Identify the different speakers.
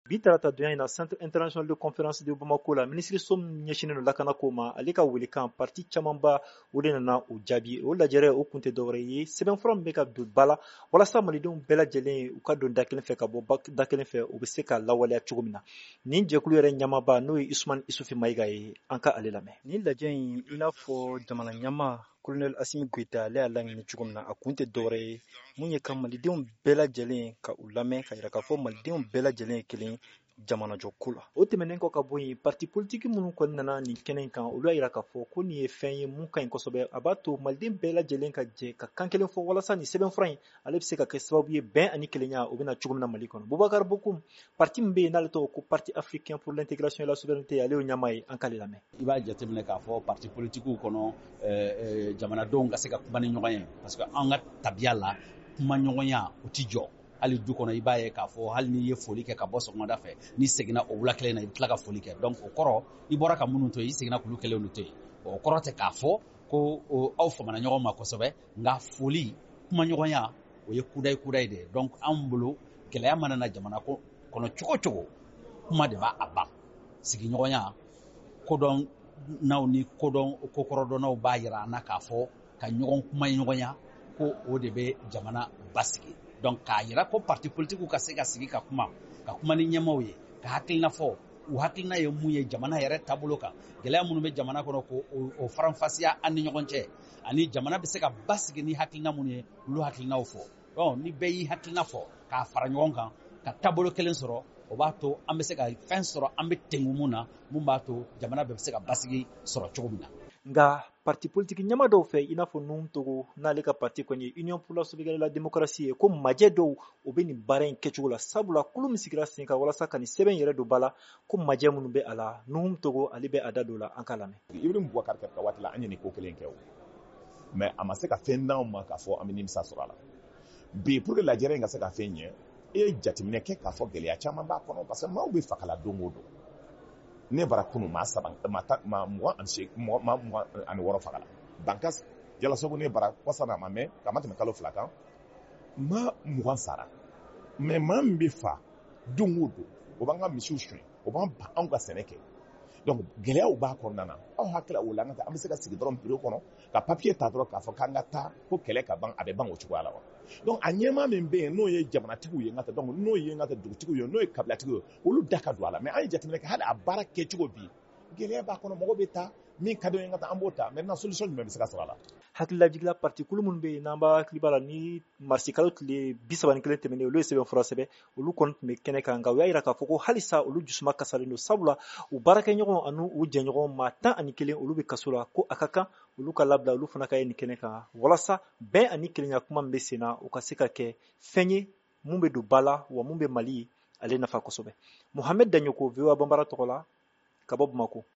Speaker 1: bi tarata donya ina Centre International de Conférence de Bamako la ministre som ɲɛsinen no lakana ko ma ale ka welekan parti camanba o de nana o jaabi o lajɛrɛ o kun tɛ dɔwɛrɛ ye sɛbɛnfura min bɛ ka don ba la walasa malidenw bɛɛ lajɛlen u ka don da kelen fɛ ka bɔ da kelen fɛ u bɛ se ka lawaleya cogo min na nin jɛkulu yɛrɛ ɲamaba n'o ye Usman Isufi Mayiga ye an ka ale lamɛn. Nin lajɛ in i n'a fɔ jamana ɲama Colonel Assimi Goïta ale y'a laɲini cogo min na a kun tɛ dɔwɛrɛ ye mun ye ka malidenw bɛɛ lajɛlen ka u lamɛn ka yira k'a fɔ malidenw bɛɛ lajɛlen ye kelen jamanajɔ ko la. O tɛmɛnen kɔ ka bɔ yen parti politique minnu kɔni nana nin kɛnɛ in kan olu y'a yira k'a fɔ ko nin ye fɛn ye mun ka ɲi kosɛbɛ a b'a to maliden bɛɛ lajɛlen ka jɛ ka kan kelen fɔ walasa nin sɛbɛnfura in ale bɛ se ka kɛ sababu ye bɛn ani kelenya o bɛna cogo min na Mali kɔnɔ. Boubacar Bokoum parti min bɛ yen n'ale tɔgɔ ko parti africain pour l'intégration et la souveraineté ale y'o ɲɛmaa ye an k'ale lamɛn.
Speaker 2: I b'a jateminɛ k'a fɔ parti politique kɔnɔ jamanadenw ka se ka kuma ni ɲɔgɔn ye parce que an ka tabiya la kuma ɲɔgɔnya o tɛ jɔ. Hali du kɔnɔ i b'a ye k'a fɔ hali n'i ye foli kɛ ka bɔ sɔgɔmada fɛ n'i seginna o wula kelen na i bɛ tila ka foli kɛ donc o kɔrɔ i bɔra ka minnu to yen i seginna k'olu kelen to yen o kɔrɔ tɛ k'a fɔ ko aw famana ɲɔgɔn ma kosɛbɛ nka foli kuma ɲɔgɔnya o ye kudayi de ye donc an bolo gɛlɛya mana na jamana kɔnɔ cogo cogo kuma de b'a ban sigiɲɔgɔnya kodɔn n'aw ni kokɔrɔdɔnnaw b'a yira an na k'a fɔ ka ɲɔgɔn kuma ɲɔgɔnya ko o de bɛ jamana basigi. Donc k'a yira ko parti politique ka se ka sigi ka kuma ni ɲɛmaaw ye ka hakilina fɔ u hakilina ye mun ye jamana yɛrɛ taabolo kan gɛlɛya minnu bɛ jamana kɔnɔ ko o faranfasiya an ni ɲɔgɔn cɛ ani jamana bɛ se ka basigi ni hakilina minnu ye olu hakilinaw fɔ donc ni bɛɛ y'i hakilina fɔ k'a fara ɲɔgɔn kan ka taabolo kelen sɔrɔ o b'a to an bɛ se ka fɛn sɔrɔ an bɛ tengu mun na mun b'a to jamana bɛɛ bɛ se ka basigi sɔrɔ cogo min na.
Speaker 1: Nga parti politique ɲama dɔw fɛ i n'a fɔ Nuhum Togo n'ale ka parti kɔni ye Union pour la sauvegarde de la démocratie ye ko majɛ dɔw o bɛ nin baara in kɛcogo la sabula kulu min sigira sen kan walasa ka nin sɛbɛn yɛrɛ don ba la ko majɛ minnu bɛ a la Nuhum Togo ale bɛ a da don la an ka lamɛn.
Speaker 3: Ibrahim Boubacar Keïta waati la an ye nin ko kelen kɛ o mais a ma se ka fɛn d'anw ma k'a fɔ an bɛ nimisa sɔrɔ a la bi pour que lajɛrɛ in ka se ka fɛn ɲɛ e ye jateminɛ kɛ k'a fɔ gɛlɛya caman b'a kɔnɔ parce que maaw bɛ fagala don o don ne bara kunun maa 26 fagala Bankas Jalasogo ne bara Kɔsana ma mɛn ka ma tɛmɛ kalo 2 kan maa 20 sara mais maa min bɛ fa don o don o b'an ka misiw suɲɛ o b'an ban anw ka sɛnɛ kɛ donc gɛlɛyaw b'a kɔnɔna na aw hakili o la an bɛ se ka sigi dɔrɔn bureau kɔnɔ ka papier ta dɔrɔn k'a fɔ k'an ka taa ko kɛlɛ ka ban a bɛ ban o cogoya la wa donc a ɲɛmaa min bɛ yen n'o ye jamanatigiw ye donc n'o ye dugutigiw ye n'o ye kabilatigiw ye olu da ka don a la mais an ye jateminɛ kɛ hali a baara kɛcogo bi gɛlɛya b'a kɔnɔ mɔgɔ bɛ taa min ka d'an ye an b'o ta maintenant solution jumɛn bɛ se ka sɔrɔ a la.
Speaker 1: Hakililajigila parti kulu minnu bɛ yen n'an b'a hakili b'a la ni marsikalo tile 31 tɛmɛnen olu ye sɛbɛnfura sɛbɛn olu kɔni tun bɛ kɛnɛ kan nka u y'a yira k'a fɔ ko halisa olu jusuma kasalen don sabula u baarakɛɲɔgɔn ani u jɛɲɔgɔn maa 11 olu bɛ kaso la ko a ka kan olu ka labila olu fana ka ye nin kɛnɛ kan walasa bɛn ani kelenya kuma min bɛ sen na o ka se ka kɛ fɛn ye mun bɛ don ba la wa mun bɛ Mali ale nafa kosɛbɛ. Mohamed Danyoko VOA Bambara tɔgɔ la ka bɔ Bamako.